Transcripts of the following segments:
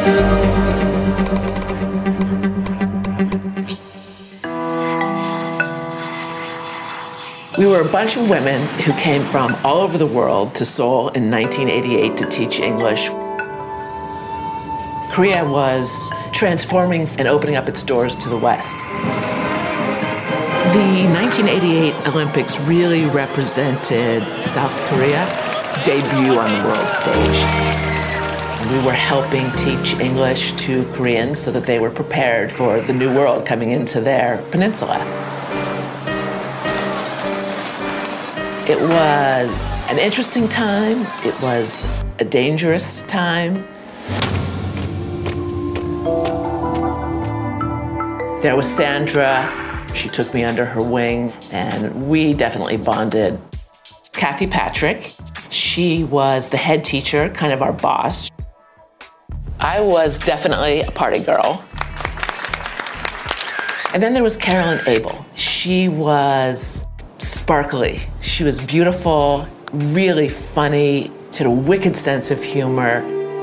We were a bunch of women who came from all over the world to Seoul in 1988 to teach English. Korea was transforming and opening up its doors to the West. The 1988 Olympics really represented South Korea's debut on the world stage. We were helping teach English to Koreans so that they were prepared for the new world coming into their peninsula. It was an interesting time. It was a dangerous time. There was Sandra. She took me under her wing, and we definitely bonded. Kathy Patrick, she was the head teacher, kind of our boss. I was definitely a party girl. And then there was Carolyn Abel. She was sparkly. She was beautiful, really funny. She had a wicked sense of humor.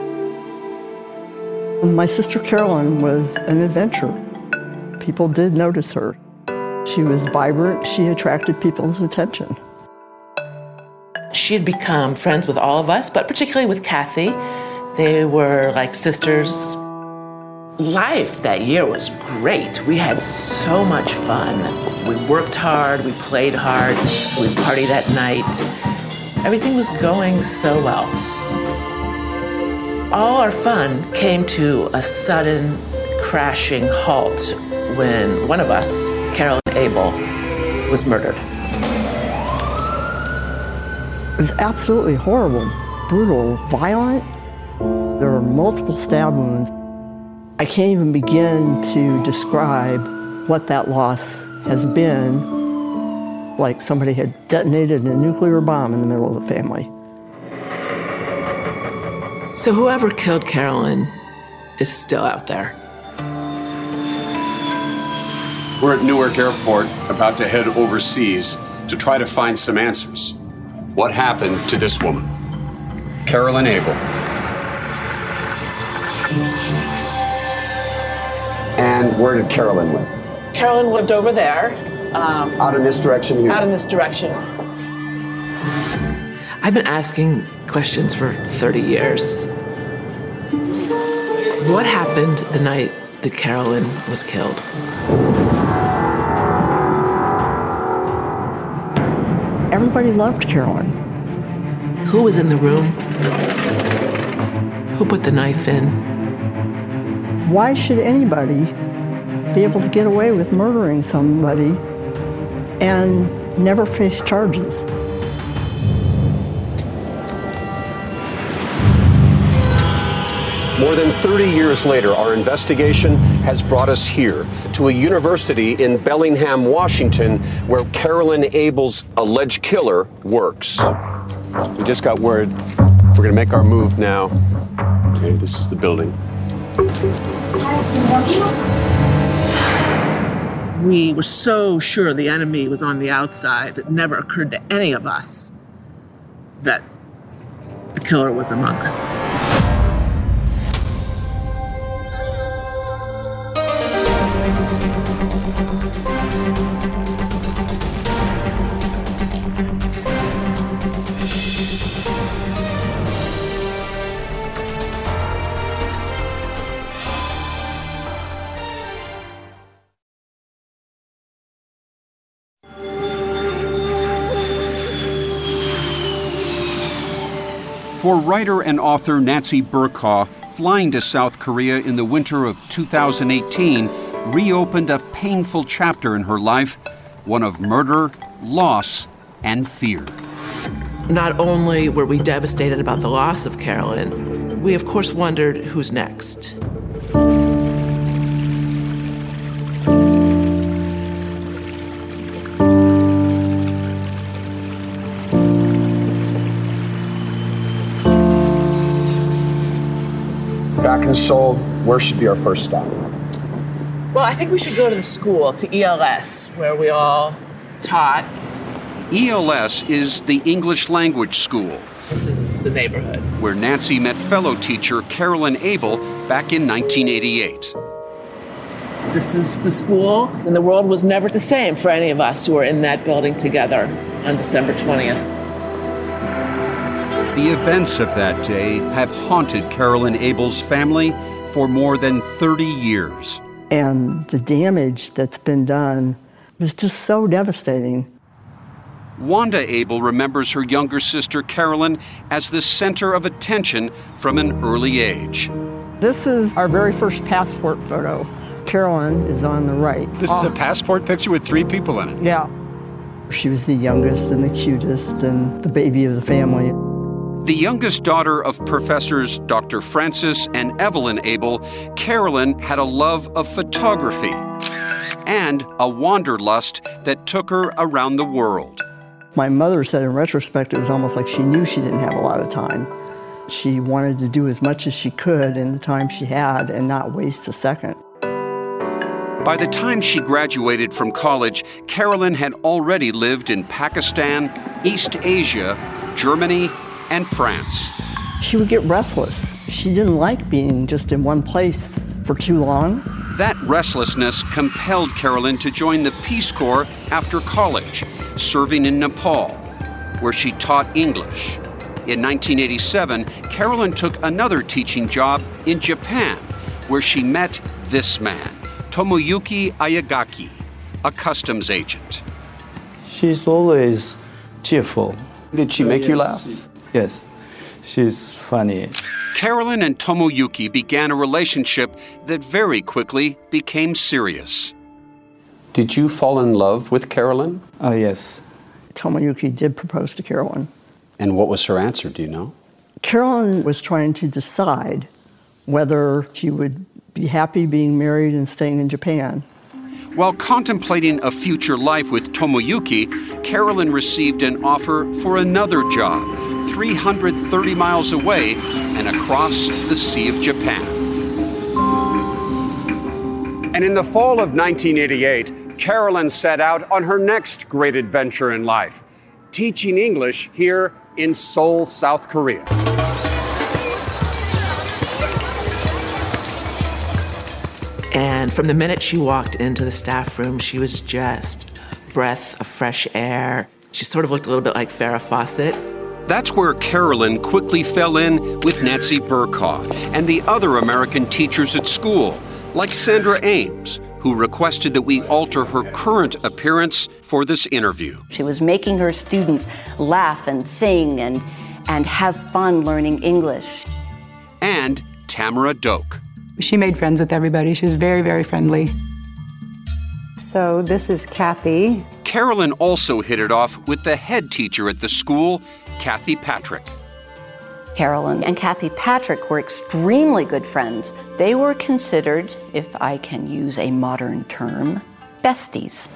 My sister Carolyn was an adventurer. People did notice her. She was vibrant. She attracted people's attention. She had become friends with all of us, but particularly with Kathy. They were like sisters. Life that year was great. We had so much fun. We worked hard, we played hard, we partied at night. Everything was going so well. All our fun came to a sudden crashing halt when one of us, Carolyn Abel, was murdered. It was absolutely horrible, brutal, violent. There were multiple stab wounds. I can't even begin to describe what that loss has been, like somebody had detonated a nuclear bomb in the middle of the family. So whoever killed Carolyn is still out there. We're at Newark Airport, about to head overseas to try to find some answers. What happened to this woman? Carolyn Abel. And where did Carolyn live? Carolyn lived over there. Out in this direction here? Out in this direction. I've been asking questions for 30 years. What happened the night that Carolyn was killed? Everybody loved Carolyn. Who was in the room? Who put the knife in? Why should anybody be able to get away with murdering somebody and never face charges? More than 30 years later, our investigation has brought us here to a university in Bellingham, Washington, where Carolyn Abel's alleged killer works. We just got word. We're going to make our move now. Okay, this is the building. We were so sure the enemy was on the outside, it never occurred to any of us that the killer was among us. For writer and author Nancy Berkhaw, flying to South Korea in the winter of 2018 reopened a painful chapter in her life, one of murder, loss, and fear. Not only were we devastated about the loss of Carolyn, we of course wondered who's next. Back in Seoul, where should be our first stop? Well, I think we should go to the school, to ELS, where we all taught. ELS is the English Language School, This is the neighborhood. where Nancy met fellow teacher Carolyn Abel back in 1988. This is the school, and the world was never the same for any of us who were in that building together on December 20th. The events of that day have haunted Carolyn Abel's family for more than 30 years. And the damage that's been done was just so devastating. Wanda Abel remembers her younger sister Carolyn as the center of attention from an early age. This is our very first passport photo. Carolyn is on the right. This is a passport picture with 3 people in it. Yeah. She was the youngest and the cutest and the baby of the family. The youngest daughter of professors Dr. Francis and Evelyn Abel, Carolyn had a love of photography and a wanderlust that took her around the world. My mother said in retrospect it was almost like she knew she didn't have a lot of time. She wanted to do as much as she could in the time she had and not waste a second. By the time she graduated from college, Carolyn had already lived in Pakistan, East Asia, Germany, and France. She would get restless. She didn't like being just in one place for too long. That restlessness compelled Carolyn to join the Peace Corps after college, serving in Nepal, where she taught English. In 1987, Carolyn took another teaching job in Japan, where she met this man, Tomoyuki Ayagaki, a customs agent. She's always cheerful. Did she make you laugh? Yes, she's funny. Carolyn and Tomoyuki began a relationship that very quickly became serious. Did you fall in love with Carolyn? Oh, yes. Tomoyuki did propose to Carolyn. And what was her answer, do you know? Carolyn was trying to decide whether she would be happy being married and staying in Japan. While contemplating a future life with Tomoyuki, Carolyn received an offer for another job, 330 miles away and across the Sea of Japan. And in the fall of 1988, Carolyn set out on her next great adventure in life, teaching English here in Seoul, South Korea. And from the minute she walked into the staff room, she was just a breath of fresh air. She sort of looked a little bit like Farrah Fawcett. That's where Carolyn quickly fell in with Nancy Burkaw and the other American teachers at school, like Sandra Ames, who requested that we alter her current appearance for this interview. She was making her students laugh and sing and have fun learning English. And Tamara Doak. She made friends with everybody. She was very, very friendly. So this is Kathy. Carolyn also hit it off with the head teacher at the school, Kathy Patrick. Carolyn and Kathy Patrick were extremely good friends. They were considered, if I can use a modern term, besties.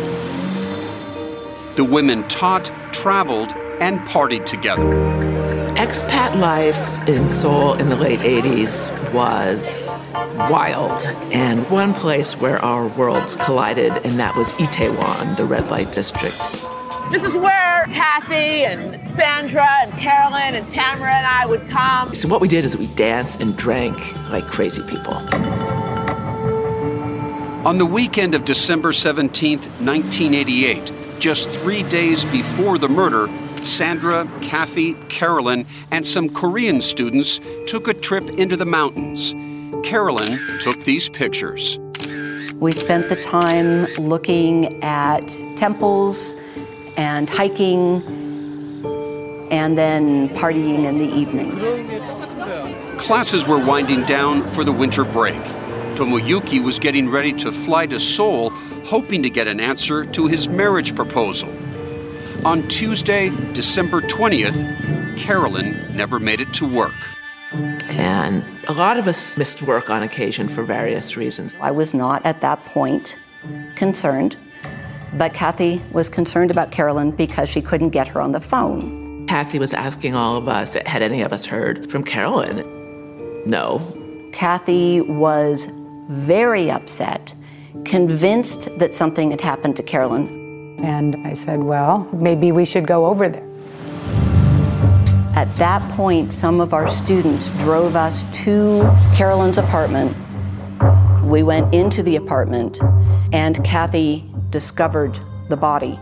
The women taught, traveled, and partied together. Expat life in Seoul in the late 80s was wild. And one place where our worlds collided, and that was Itaewon, the red light district. This is where Kathy and Sandra and Carolyn and Tamara and I would come. So what we did is we danced and drank like crazy people. On the weekend of December 17th, 1988, just 3 days before the murder, Sandra, Kathy, Carolyn, and some Korean students took a trip into the mountains. Carolyn took these pictures. We spent the time looking at temples and hiking, and then partying in the evenings. Classes were winding down for the winter break. Tomoyuki was getting ready to fly to Seoul, hoping to get an answer to his marriage proposal. On Tuesday, December 20th, Carolyn never made it to work. And a lot of us missed work on occasion for various reasons. I was not at that point concerned, but Kathy was concerned about Carolyn because she couldn't get her on the phone. Kathy was asking all of us, had any of us heard from Carolyn? No. Kathy was very upset, convinced that something had happened to Carolyn. And I said, well, maybe we should go over there. At At that point, some of our students drove us to Carolyn's apartment. We went into the apartment, and Kathy discovered the body.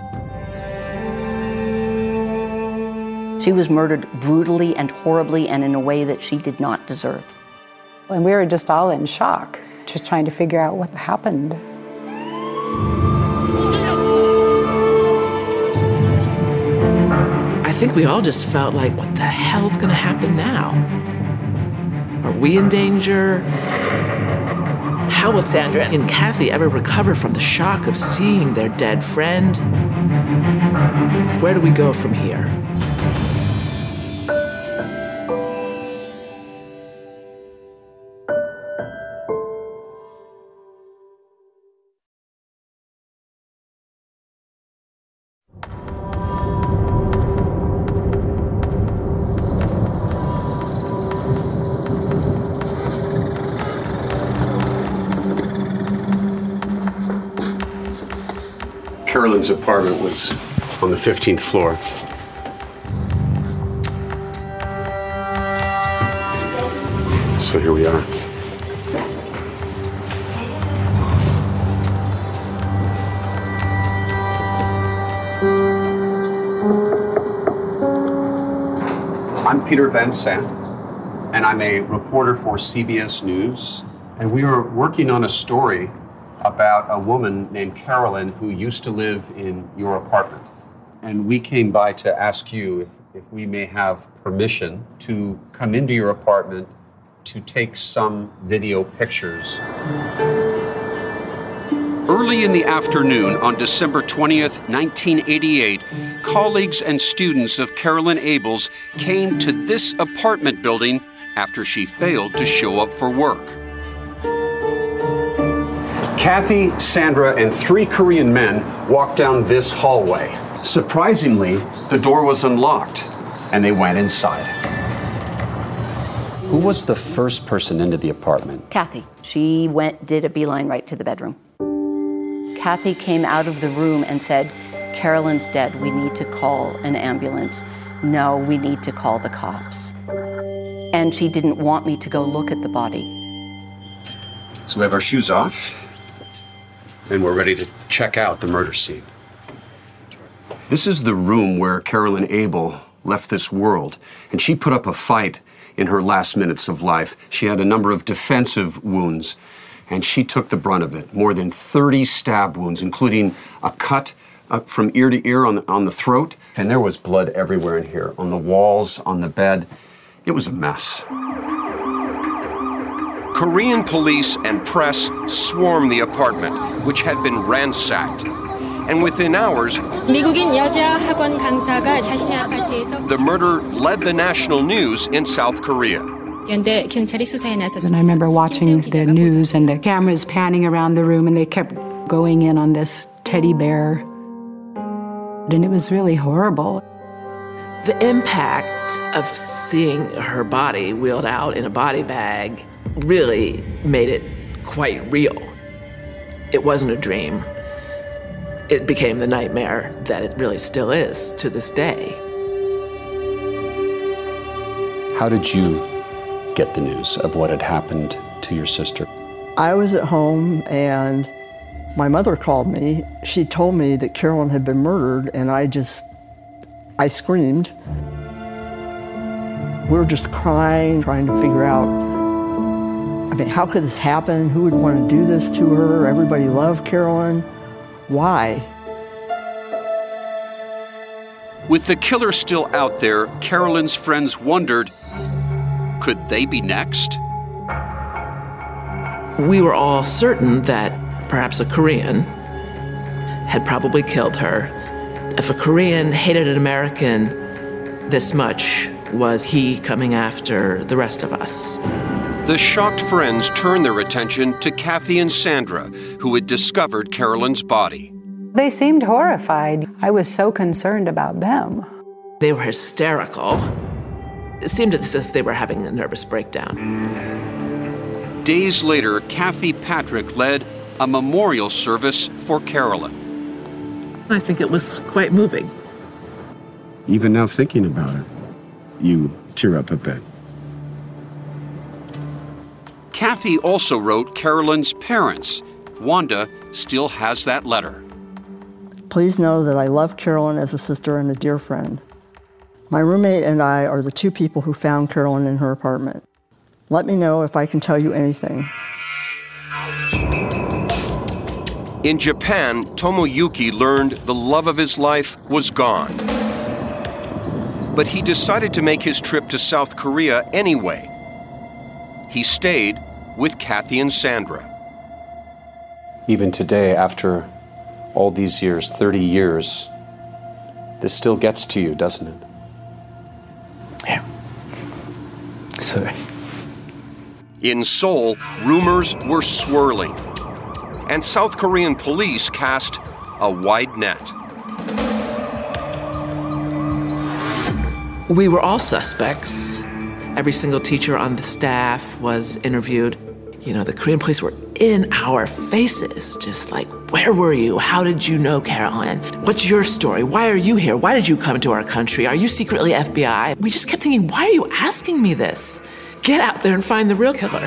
She was murdered brutally and horribly and in a way that she did not deserve. And we were just all in shock, just trying to figure out what happened. I think we all just felt like, what the hell's gonna happen now? Are we in danger? How will Sandra and Kathy ever recover from the shock of seeing their dead friend? Where do we go from here? Carolyn's apartment was on the 15th floor. So here we are. I'm Peter Van Sant, and I'm a reporter for CBS News, and we are working on a story about a woman named Carolyn who used to live in your apartment. And we came by to ask you if we may have permission to come into your apartment to take some video pictures. Early in the afternoon on December 20th, 1988, colleagues and students of Carolyn Abels came to this apartment building after she failed to show up for work. Kathy, Sandra, and 3 Korean men walked down this hallway. Surprisingly, the door was unlocked, and they went inside. Who was the first person into the apartment? Kathy. She did a beeline right to the bedroom. Kathy came out of the room and said, "Carolyn's dead. We need to call an ambulance. No, we need to call the cops." And she didn't want me to go look at the body. So we have our shoes off, and we're ready to check out the murder scene. This is the room where Carolyn Abel left this world, and she put up a fight in her last minutes of life. She had a number of defensive wounds, and she took the brunt of it. More than 30 stab wounds, including a cut from ear to ear on the throat. And there was blood everywhere in here, on the walls, on the bed. It was a mess. Korean police and press swarmed the apartment, which had been ransacked. And within hours, 미국인 여자 학원 강사가 자신의 아파트에서 the murder led the national news in South Korea. 현대 경찰이 수사에 나섰습니다. And I remember watching the news and the cameras panning around the room, and they kept going in on this teddy bear. And it was really horrible. The impact of seeing her body wheeled out in a body bag really made it quite real. It wasn't a dream. It became the nightmare that it really still is to this day. How did you get the news of what had happened to your sister? I was at home and my mother called me. She told me that Carolyn had been murdered, and I screamed. We were just crying, trying to figure out, how could this happen? Who would want to do this to her? Everybody loved Carolyn. Why? With the killer still out there, Carolyn's friends wondered, could they be next? We were all certain that perhaps a Korean had probably killed her. If a Korean hated an American this much, was he coming after the rest of us? The shocked friends turned their attention to Kathy and Sandra, who had discovered Carolyn's body. They seemed horrified. I was so concerned about them. They were hysterical. It seemed as if they were having a nervous breakdown. Days later, Kathy Patrick led a memorial service for Carolyn. I think it was quite moving. Even now thinking about it, you tear up a bit. Kathy also wrote Carolyn's parents. Wanda still has that letter. Please know that I love Carolyn as a sister and a dear friend. My roommate and I are the two people who found Carolyn in her apartment. Let me know if I can tell you anything. In Japan, Tomoyuki learned the love of his life was gone. But he decided to make his trip to South Korea anyway. He stayed with Kathy and Sandra. Even today, after all these years, 30 years, this still gets to you, doesn't it? Yeah. Sorry. In Seoul, rumors were swirling, and South Korean police cast a wide net. We were all suspects. Every single teacher on the staff was interviewed. You know, the Korean police were in our faces, just like, where were you? How did you know Carolyn? What's your story? Why are you here? Why did you come to our country? Are you secretly FBI? We just kept thinking, why are you asking me this? Get out there and find the real killer.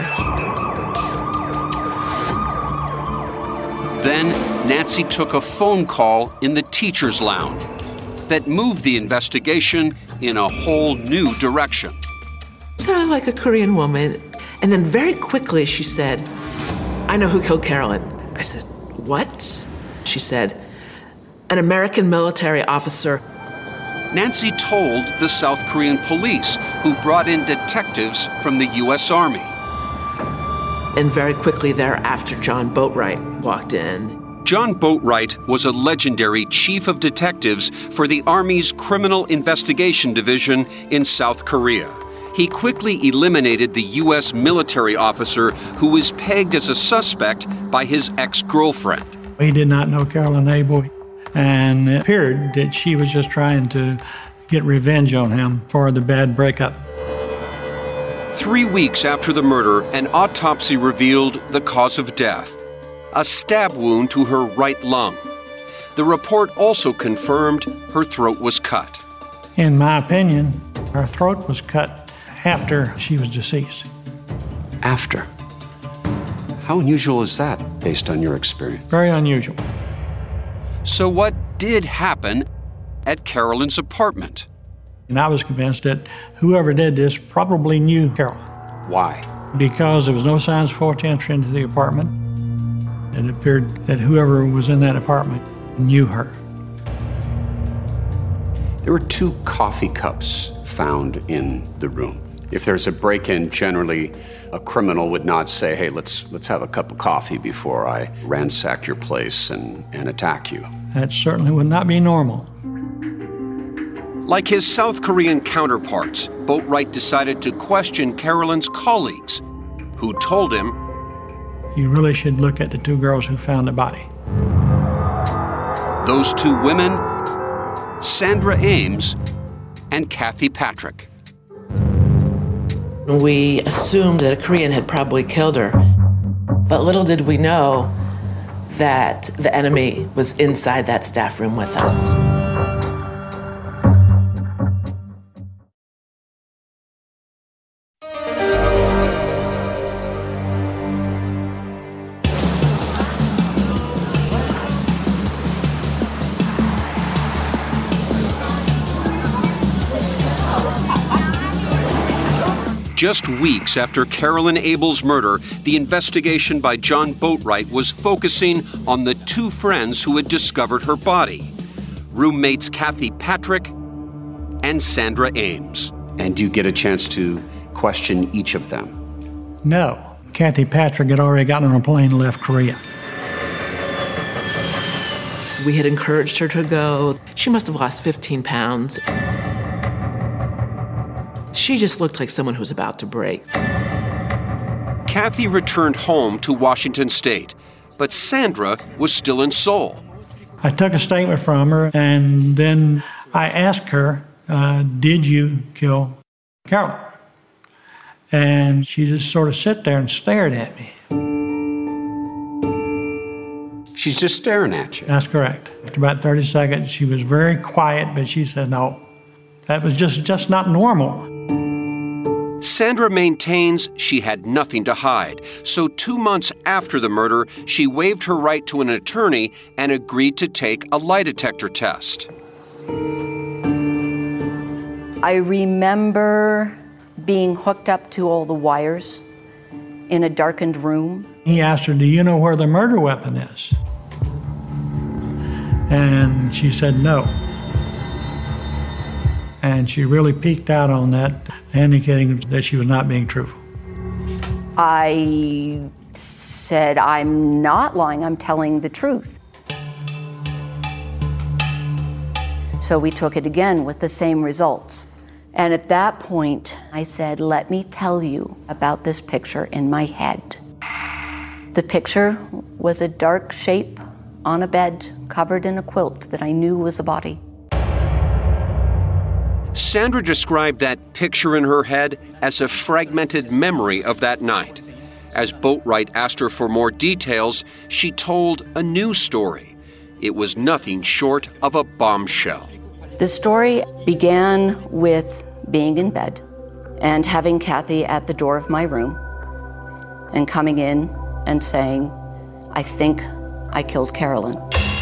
Then Nancy took a phone call in the teacher's lounge that moved the investigation in a whole new direction. Sounded like a Korean woman. And then very quickly she said, I know who killed Carolyn. I said, what? She said, an American military officer. Nancy told the South Korean police, who brought in detectives from the U.S. Army. And very quickly thereafter, John Boatwright walked in. John Boatwright was a legendary chief of detectives for the Army's Criminal Investigation Division in South Korea. He quickly eliminated the U.S. military officer who was pegged as a suspect by his ex-girlfriend. He did not know Carolyn Abel, and it appeared that she was just trying to get revenge on him for the bad breakup. 3 weeks after the murder, an autopsy revealed the cause of death, a stab wound to her right lung. The report also confirmed her throat was cut. In my opinion, her throat was cut after she was deceased. After? How unusual is that, based on your experience? Very unusual. So what did happen at Carolyn's apartment? And I was convinced that whoever did this probably knew Carolyn. Why? Because there was no signs of forced entry into the apartment. It appeared that whoever was in that apartment knew her. There were 2 coffee cups found in the room. If there's a break-in, generally a criminal would not say, hey, let's have a cup of coffee before I ransack your place and attack you. That certainly would not be normal. Like his South Korean counterparts, Boatwright decided to question Carolyn's colleagues, who told him, you really should look at the 2 girls who found the body. Those 2 women, Sandra Ames and Kathy Patrick. We assumed that a Korean had probably killed her, but little did we know that the enemy was inside that staff room with us. Just weeks after Carolyn Abel's murder, the investigation by John Boatwright was focusing on the 2 friends who had discovered her body, roommates Kathy Patrick and Sandra Ames. And you get a chance to question each of them? No. Kathy Patrick had already gotten on a plane and left Korea. We had encouraged her to go. She must have lost 15 pounds. She just looked like someone who was about to break. Kathy returned home to Washington State, but Sandra was still in Seoul. I took a statement from her, and then I asked her, did you kill Carolyn? And she just sort of sat there and stared at me. She's just staring at you? That's correct. After about 30 seconds, she was very quiet, but she said, no, that was just not normal. Sandra maintains she had nothing to hide, so 2 months after the murder, she waived her right to an attorney and agreed to take a lie detector test. I remember being hooked up to all the wires in a darkened room. He asked her, "Do you know where the murder weapon is?" And she said no. And she really peeked out on that, indicating that she was not being truthful. I said, "I'm not lying, I'm telling the truth." So we took it again with the same results. And at that point, I said, "Let me tell you about this picture in my head." The picture was a dark shape on a bed covered in a quilt that I knew was a body. Sandra described that picture in her head as a fragmented memory of that night. As Boatwright asked her for more details, she told a new story. It was nothing short of a bombshell. The story began with being in bed and having Kathy at the door of my room and coming in and saying, "I think I killed Carolyn."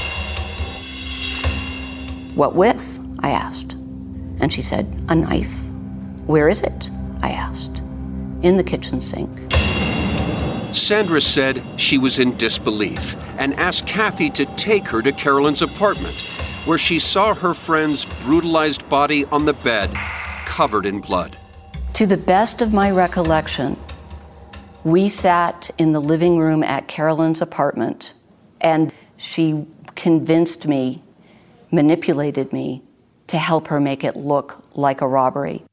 "What with?" I asked. And she said, "A knife." "Where is it?" I asked. "In the kitchen sink." Sandra said she was in disbelief and asked Kathy to take her to Carolyn's apartment, where she saw her friend's brutalized body on the bed, covered in blood. To the best of my recollection, we sat in the living room at Carolyn's apartment, and she convinced me, manipulated me, to help her make it look like a robbery.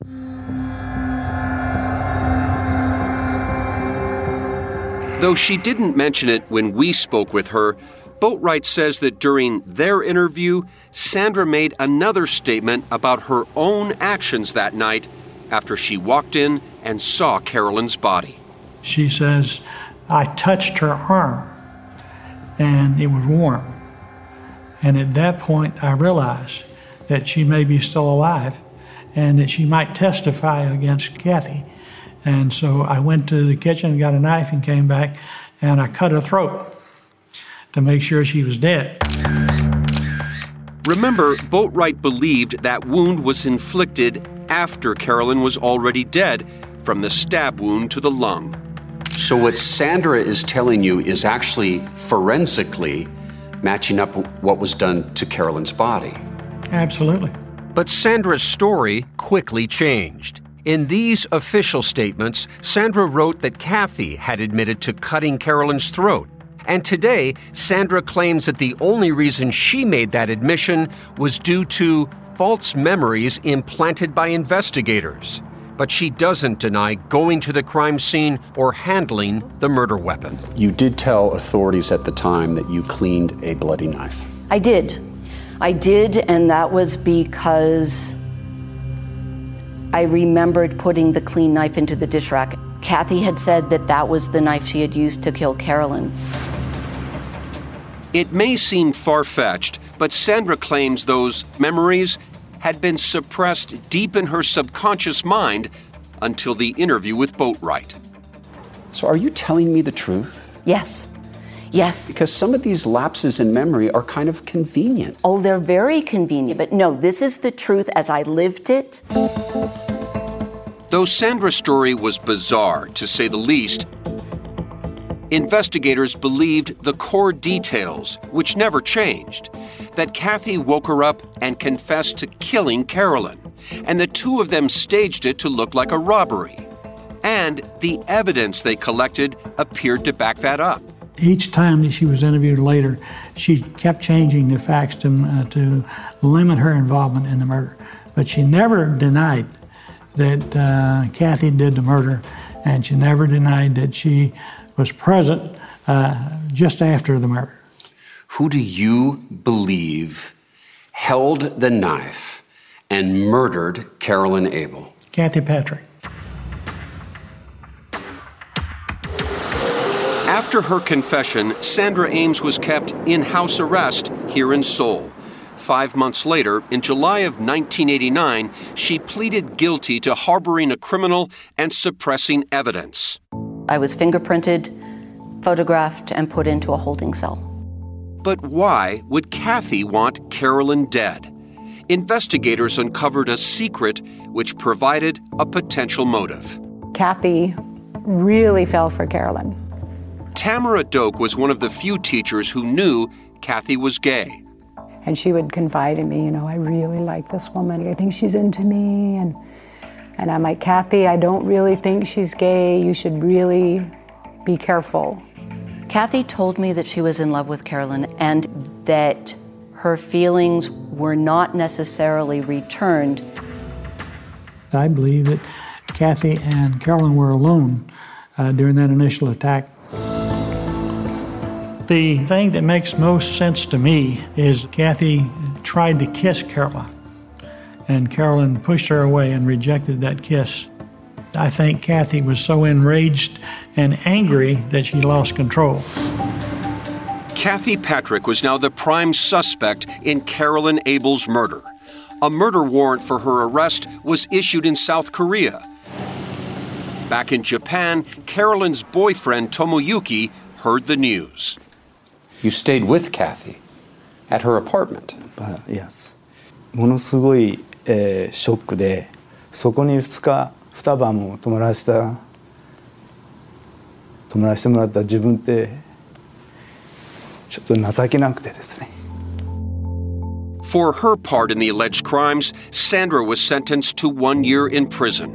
Though she didn't mention it when we spoke with her, Boatwright says that during their interview, Sandra made another statement about her own actions that night after she walked in and saw Carolyn's body. She says, "I touched her arm and it was warm. And at that point, I realized that she may be still alive and that she might testify against Kathy. And so I went to the kitchen, got a knife, and came back, and I cut her throat to make sure she was dead." Remember, Boatwright believed that wound was inflicted after Carolyn was already dead, from the stab wound to the lung. So what Sandra is telling you is actually forensically matching up what was done to Carolyn's body. Absolutely. But Sandra's story quickly changed. In these official statements, Sandra wrote that Kathy had admitted to cutting Carolyn's throat. And today, Sandra claims that the only reason she made that admission was due to false memories implanted by investigators. But she doesn't deny going to the crime scene or handling the murder weapon. You did tell authorities at the time that you cleaned a bloody knife. I did, and that was because I remembered putting the clean knife into the dish rack. Kathy had said that that was the knife she had used to kill Carolyn. It may seem far-fetched, but Sandra claims those memories had been suppressed deep in her subconscious mind until the interview with Boatwright. So are you telling me the truth? Yes. Because some of these lapses in memory are kind of convenient. Oh, they're very convenient, but no, this is the truth as I lived it. Though Sandra's story was bizarre, to say the least, investigators believed the core details, which never changed, that Kathy woke her up and confessed to killing Carolyn, and the two of them staged it to look like a robbery. And the evidence they collected appeared to back that up. Each time that she was interviewed later, she kept changing the facts to limit her involvement in the murder. But she never denied that Kathy did the murder, and she never denied that she was present just after the murder. Who do you believe held the knife and murdered Carolyn Abel? Kathy Patrick. After her confession, Sandra Ames was kept in house arrest here in Seoul. 5 months later, in July of 1989, she pleaded guilty to harboring a criminal and suppressing evidence. I was fingerprinted, photographed, and put into a holding cell. But why would Kathy want Carolyn dead? Investigators uncovered a secret which provided a potential motive. Kathy really fell for Carolyn. Tamara Doak was one of the few teachers who knew Kathy was gay. And she would confide in me, I really like this woman. I think she's into me. And I'm like, Kathy, I don't really think she's gay. You should really be careful. Kathy told me that she was in love with Carolyn and that her feelings were not necessarily returned. I believe that Kathy and Carolyn were alone during that initial attack. The thing that makes most sense to me is Kathy tried to kiss Carolyn, and Carolyn pushed her away and rejected that kiss. I think Kathy was so enraged and angry that she lost control. Kathy Patrick was now the prime suspect in Carolyn Abel's murder. A murder warrant for her arrest was issued in South Korea. Back in Japan, Carolyn's boyfriend, Tomoyuki, heard the news. You stayed with Kathy at her apartment? Yes. ものすごい、ショックで、そこに2晩も泊まらせてもらった自分ってちょっと情けなくてですね。 For her part in the alleged crimes, Sandra was sentenced to 1 year in prison.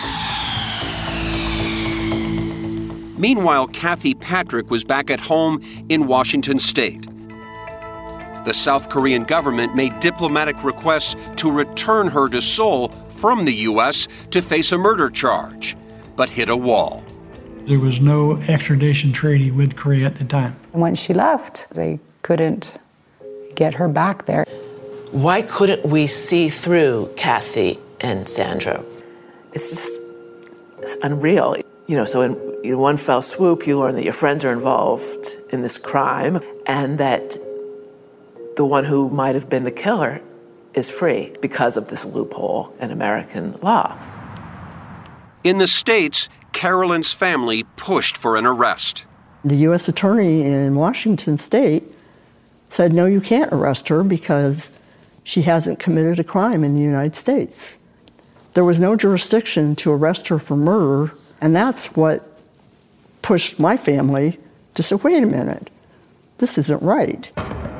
Meanwhile, Kathy Patrick was back at home in Washington State. The South Korean government made diplomatic requests to return her to Seoul from the U.S. to face a murder charge, but hit a wall. There was no extradition treaty with Korea at the time. Once she left, they couldn't get her back there. Why couldn't we see through Kathy and Sandra? It's unreal. So in one fell swoop, you learn that your friends are involved in this crime and that the one who might have been the killer is free because of this loophole in American law. In the States, Carolyn's family pushed for an arrest. The U.S. attorney in Washington State said, no, you can't arrest her because she hasn't committed a crime in the United States. There was no jurisdiction to arrest her for murder, and that's what pushed my family to say, wait a minute, this isn't right.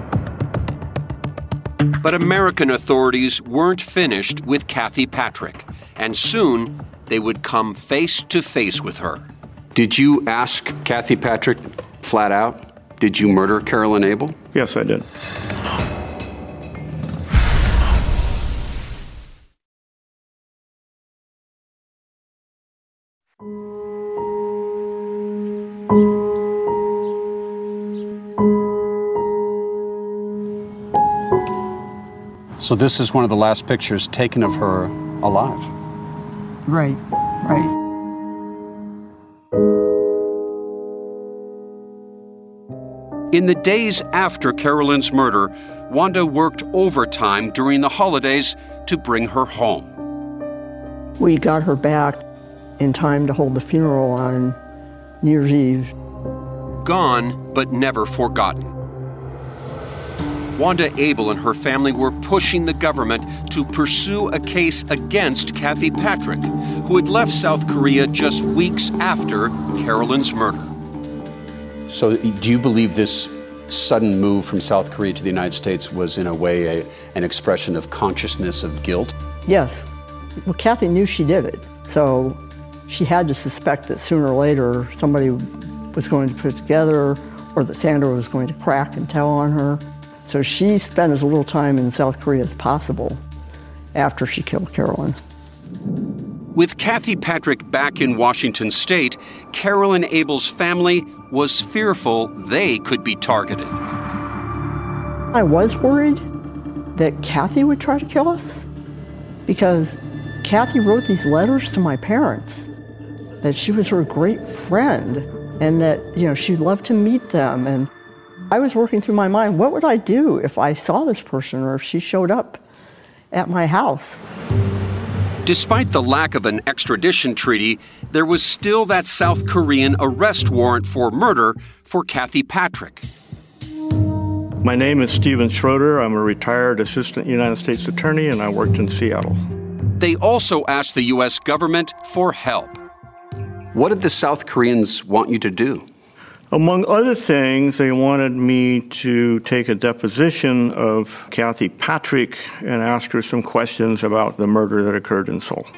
But American authorities weren't finished with Kathy Patrick, and soon they would come face to face with her. Did you ask Kathy Patrick flat out, did you murder Carolyn Abel? Yes, I did. So this is one of the last pictures taken of her alive. Right. In the days after Carolyn's murder, Wanda worked overtime during the holidays to bring her home. We got her back in time to hold the funeral on New Year's Eve. Gone, but never forgotten. Wanda Abel and her family were pushing the government to pursue a case against Kathy Patrick, who had left South Korea just weeks after Carolyn's murder. So do you believe this sudden move from South Korea to the United States was in a way an expression of consciousness of guilt? Yes. Well, Kathy knew she did it, so she had to suspect that sooner or later somebody was going to put it together or that Sandra was going to crack and tell on her. So she spent as little time in South Korea as possible after she killed Carolyn. With Kathy Patrick back in Washington State, Carolyn Abel's family was fearful they could be targeted. I was worried that Kathy would try to kill us because Kathy wrote these letters to my parents that she was her great friend and that, she'd love to meet them. And I was working through my mind, what would I do if I saw this person or if she showed up at my house? Despite the lack of an extradition treaty, there was still that South Korean arrest warrant for murder for Kathy Patrick. My name is Steven Schroeder. I'm a retired assistant United States attorney, and I worked in Seattle. They also asked the U.S. government for help. What did the South Koreans want you to do? Among other things, they wanted me to take a deposition of Kathy Patrick and ask her some questions about the murder that occurred in Seoul.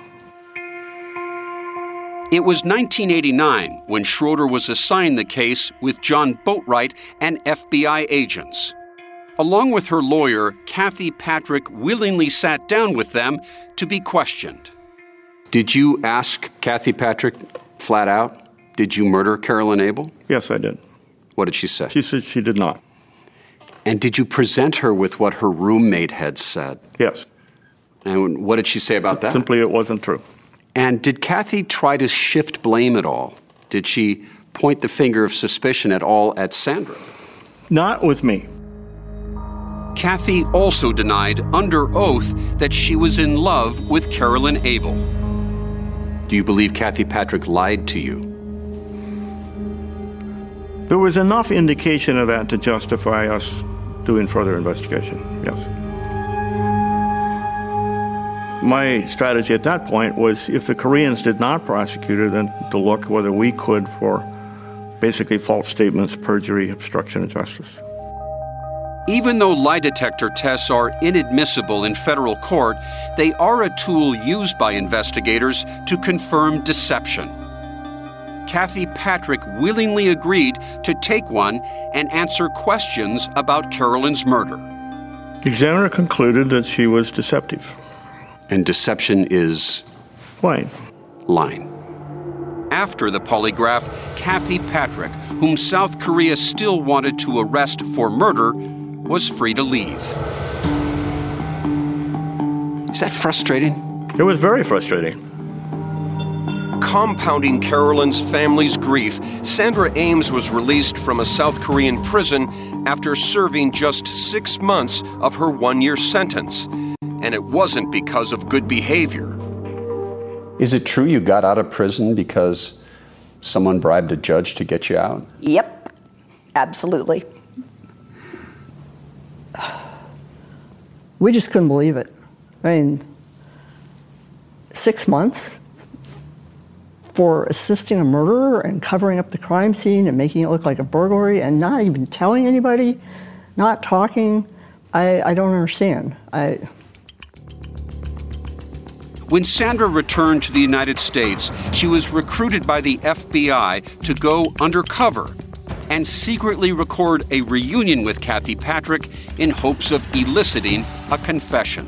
It was 1989 when Schroeder was assigned the case with John Boatwright and FBI agents. Along with her lawyer, Kathy Patrick willingly sat down with them to be questioned. Did you ask Kathy Patrick flat out, did you murder Carolyn Abel? Yes, I did. What did she say? She said she did not. And did you present her with what her roommate had said? Yes. And what did she say about that? Simply, it wasn't true. And did Kathy try to shift blame at all? Did she point the finger of suspicion at all at Sandra? Not with me. Kathy also denied under oath that she was in love with Carolyn Abel. Do you believe Kathy Patrick lied to you? There was enough indication of that to justify us doing further investigation, yes. My strategy at that point was, if the Koreans did not prosecute her, then to look whether we could for basically false statements, perjury, obstruction of justice. Even though lie detector tests are inadmissible in federal court, they are a tool used by investigators to confirm deception. Kathy Patrick willingly agreed to take one and answer questions about Carolyn's murder. The examiner concluded that she was deceptive. And deception is? Lying. Lying. After the polygraph, Kathy Patrick, whom South Korea still wanted to arrest for murder, was free to leave. Is that frustrating? It was very frustrating. Compounding Carolyn's family's grief, Sandra Ames was released from a South Korean prison after serving just 6 months of her 1-year sentence. And it wasn't because of good behavior. Is it true you got out of prison because someone bribed a judge to get you out? Yep, absolutely. We just couldn't believe it. I mean, 6 months for assisting a murderer and covering up the crime scene and making it look like a burglary and not even telling anybody, not talking. I don't understand. When Sandra returned to the United States, she was recruited by the FBI to go undercover and secretly record a reunion with Kathy Patrick in hopes of eliciting a confession.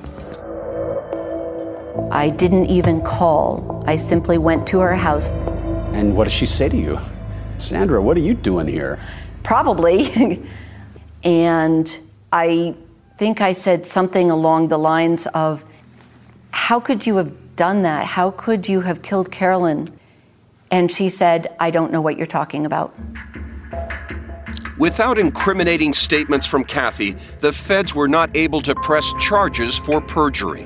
I didn't even call. I simply went to her house. And what did she say to you? Sandra, what are you doing here? Probably. And I think I said something along the lines of, how could you have done that? How could you have killed Carolyn? And she said, I don't know what you're talking about. Without incriminating statements from Kathy, the feds were not able to press charges for perjury.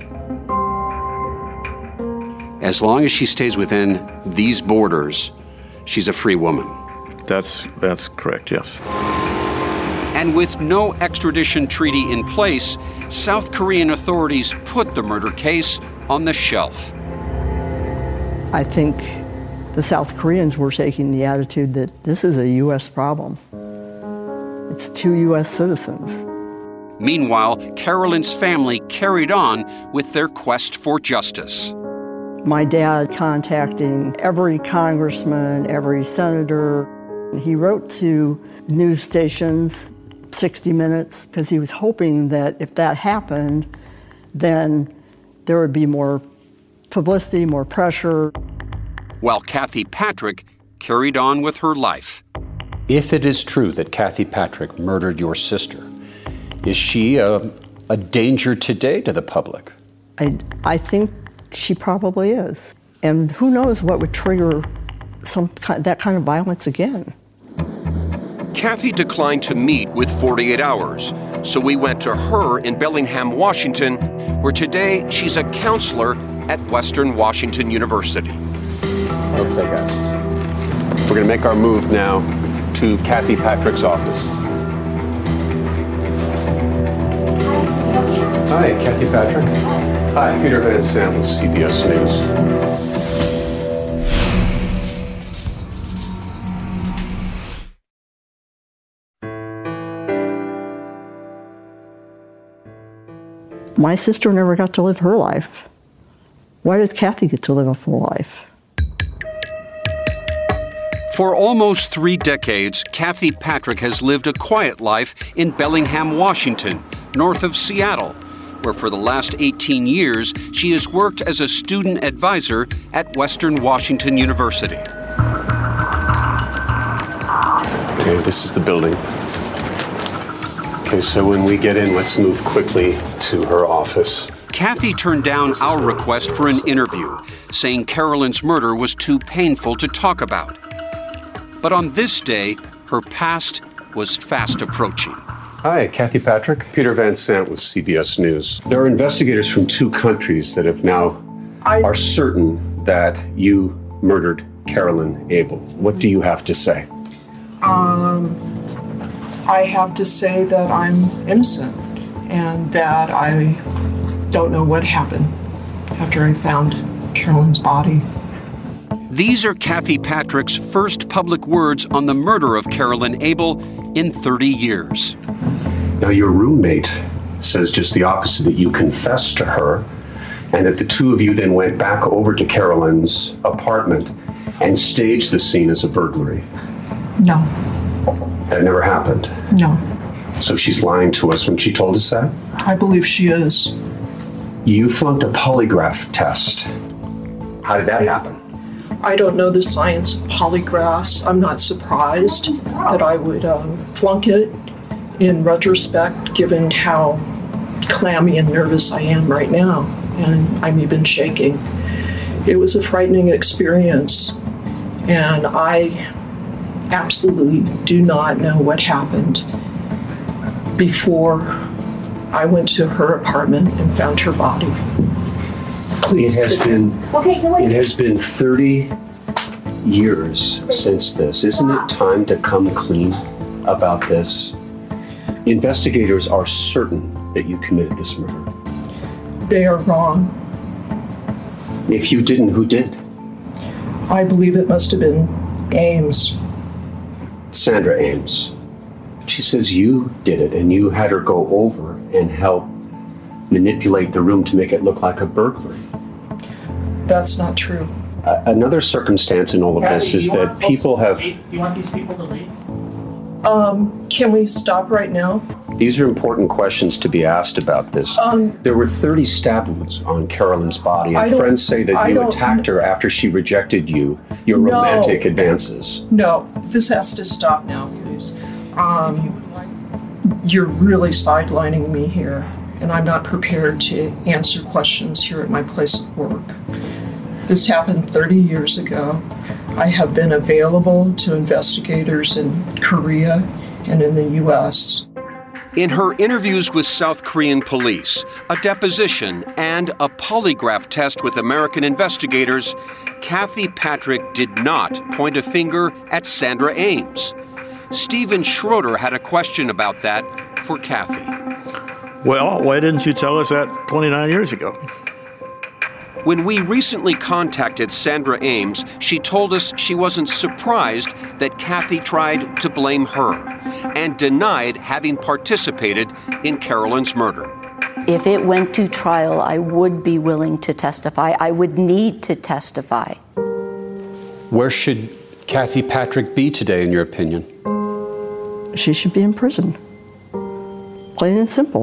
As long as she stays within these borders, she's a free woman. That's correct, yes. And with no extradition treaty in place, South Korean authorities put the murder case on the shelf. I think the South Koreans were taking the attitude that this is a U.S. problem. It's 2 U.S. citizens. Meanwhile, Carolyn's family carried on with their quest for justice. My dad contacting every congressman, every senator. He wrote to news stations, 60 Minutes, because he was hoping that if that happened, then there would be more publicity, more pressure. While Kathy Patrick carried on with her life. If it is true that Kathy Patrick murdered your sister, is she a danger today to the public? I think she probably is. And who knows what would trigger that kind of violence again. Kathy declined to meet with 48 Hours, so we went to her in Bellingham, Washington, where today she's a counselor at Western Washington University. Okay, guys. We're going to make our move now to Kathy Patrick's office. Hi, Kathy Patrick. Hi, Peter Van Sant with CBS News. My sister never got to live her life. Why does Kathy get to live a full life? For almost 3 decades, Kathy Patrick has lived a quiet life in Bellingham, Washington, north of Seattle, where for the last 18 years she has worked as a student advisor at Western Washington University. Okay, this is the building. Okay, so when we get in, let's move quickly to her office. Kathy turned down our request for an interview, saying Carolyn's murder was too painful to talk about. But on this day, her past was fast approaching. Hi, Kathy Patrick. Peter Van Sant with CBS News. There are investigators from 2 countries that have now are certain that you murdered Carolyn Abel. What do you have to say? I have to say that I'm innocent and that I don't know what happened after I found Carolyn's body. These are Kathy Patrick's first public words on the murder of Carolyn Abel in 30 years. Now, your roommate says just the opposite, that you confessed to her and that the 2 of you then went back over to Carolyn's apartment and staged the scene as a burglary. No. That never happened? No. So she's lying to us when she told us that? I believe she is. You flunked a polygraph test. How did that happen? I don't know the science of polygraphs. I'm not surprised that I would flunk it in retrospect, given how clammy and nervous I am right now. And I'm even shaking. It was a frightening experience. And I absolutely do not know what happened before I went to her apartment and found her body. Please. It has been 30 years since this. Isn't it time to come clean about this? Investigators are certain that you committed this murder. They are wrong. If you didn't, who did? I believe it must have been Ames. Sandra Ames. She says you did it and you had her go over and help manipulate the room to make it look like a burglary. That's not true. Another circumstance in all of this is that people have... Do you want these people to leave? Can we stop right now? These are important questions to be asked about this. There were 30 stab wounds on Carolyn's body, and friends say that you attacked her after she rejected your romantic advances. No, this has to stop now, please. You're really sidelining me here, and I'm not prepared to answer questions here at my place of work. This happened 30 years ago. I have been available to investigators in Korea and in the U.S. In her interviews with South Korean police, a deposition, and a polygraph test with American investigators, Kathy Patrick did not point a finger at Sandra Ames. Stephen Schroeder had a question about that for Kathy. Well, why didn't you tell us that 29 years ago? When we recently contacted Sandra Ames, she told us she wasn't surprised that Kathy tried to blame her and denied having participated in Carolyn's murder. If it went to trial, I would be willing to testify. I would need to testify. Where should Kathy Patrick be today, in your opinion? She should be in prison. Plain and simple.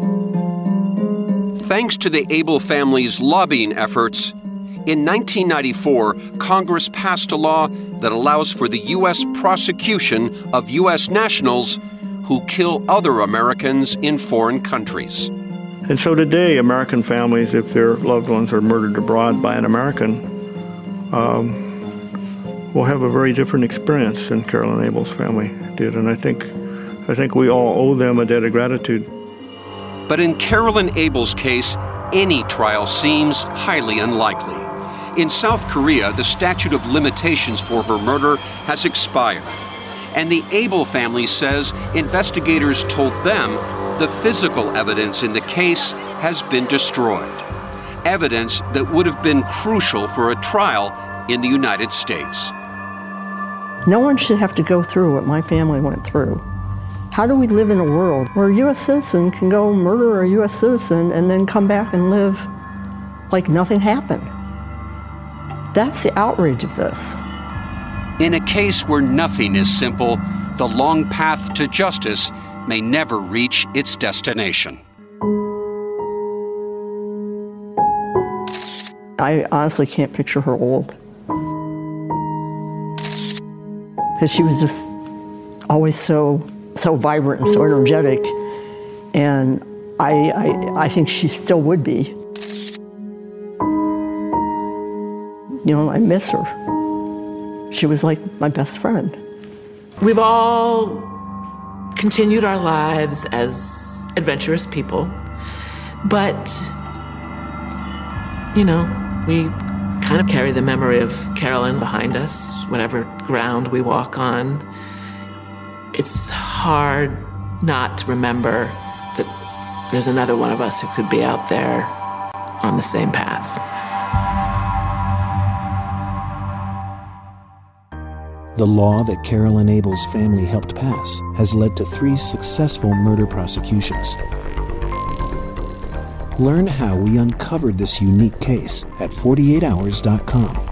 Thanks to the Abel family's lobbying efforts, in 1994, Congress passed a law that allows for the U.S. prosecution of U.S. nationals who kill other Americans in foreign countries. And so today, American families, if their loved ones are murdered abroad by an American, will have a very different experience than Carolyn Abel's family did, and I think we all owe them a debt of gratitude. But in Carolyn Abel's case, any trial seems highly unlikely. In South Korea, the statute of limitations for her murder has expired. And the Abel family says investigators told them the physical evidence in the case has been destroyed. Evidence that would have been crucial for a trial in the United States. No one should have to go through what my family went through. How do we live in a world where a U.S. citizen can go murder a U.S. citizen and then come back and live like nothing happened? That's the outrage of this. In a case where nothing is simple, the long path to justice may never reach its destination. I honestly can't picture her old. Because she was just always so vibrant and so energetic. And I think she still would be. You know, I miss her. She was like my best friend. We've all continued our lives as adventurous people, but, you know, we kind of carry the memory of Carolyn behind us, whatever ground we walk on. It's hard not to remember that there's another one of us who could be out there on the same path. The law that Carolyn Abel's family helped pass has led to 3 successful murder prosecutions. Learn how we uncovered this unique case at 48hours.com.